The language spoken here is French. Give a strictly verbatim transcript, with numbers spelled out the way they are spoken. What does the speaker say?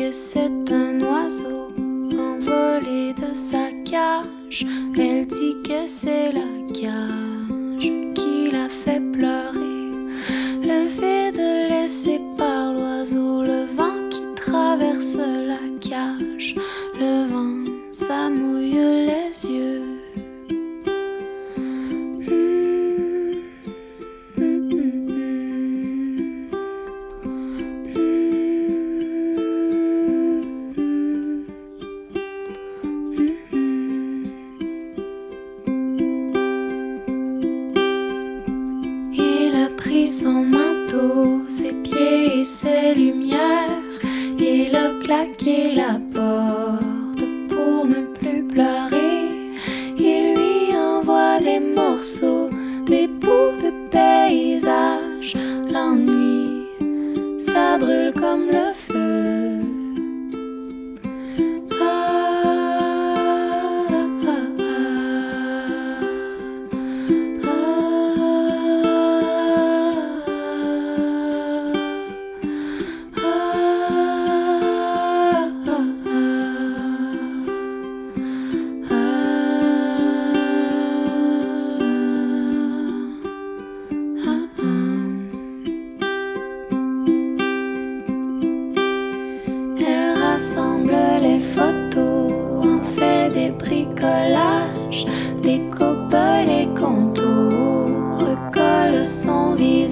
que c'est un oiseau envolé de sa cage. Elle dit que c'est la cage qui l'a fait pleurer. Le vide laissé par l'oiseau, le vent qui traverse la cage. Le vent, ça mouille les yeux. Son manteau, ses pieds et ses lumières, il a claqué la porte pour ne plus pleurer. Il lui envoie des morceaux, des bouts de paysage. L'ennui, ça brûle comme le feu. Rassemble les photos, en fait des bricolages, découpe les contours, recolle son visage.